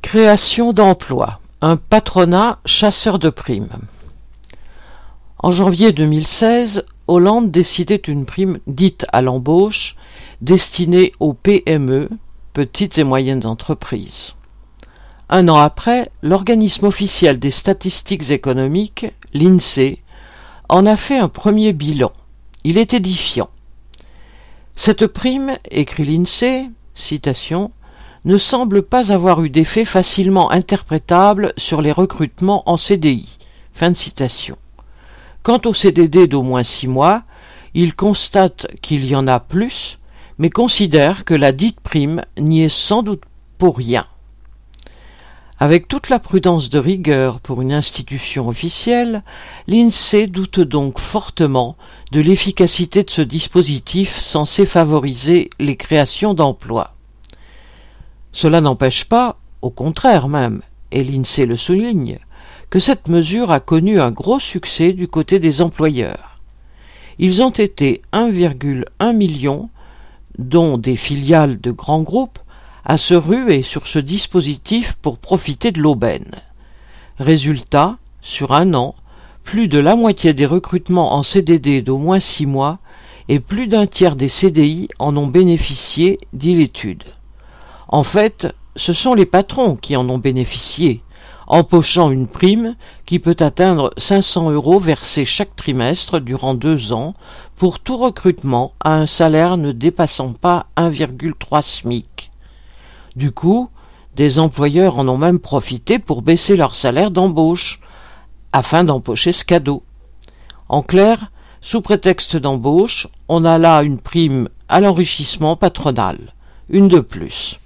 Création d'emplois, un patronat chasseur de primes. En janvier 2016, Hollande décidait une prime dite à l'embauche destinée aux PME, petites et moyennes entreprises. Un an après, l'organisme officiel des statistiques économiques, l'INSEE, en a fait un premier bilan. Il est édifiant. Cette prime, écrit l'INSEE, citation, ne semble pas avoir eu d'effet facilement interprétable sur les recrutements en CDI. Fin de citation. Quant aux CDD d'au moins 6 mois, il constate qu'il y en a plus, mais considère que la dite prime n'y est sans doute pour rien. Avec toute la prudence de rigueur pour une institution officielle, l'INSEE doute donc fortement de l'efficacité de ce dispositif censé favoriser les créations d'emplois. Cela n'empêche pas, au contraire même, et l'INSEE le souligne, que cette mesure a connu un gros succès du côté des employeurs. Ils ont été 1,1 million, dont des filiales de grands groupes, à se ruer sur ce dispositif pour profiter de l'aubaine. Résultat, sur un an, plus de la moitié des recrutements en CDD d'au moins 6 mois et plus d'un tiers des CDI en ont bénéficié, dit l'étude. En fait, ce sont les patrons qui en ont bénéficié, empochant une prime qui peut atteindre 500 € versés chaque trimestre durant 2 ans pour tout recrutement à un salaire ne dépassant pas 1,3 SMIC. Du coup, des employeurs en ont même profité pour baisser leur salaire d'embauche, afin d'empocher ce cadeau. En clair, sous prétexte d'embauche, on a là une prime à l'enrichissement patronal, une de plus.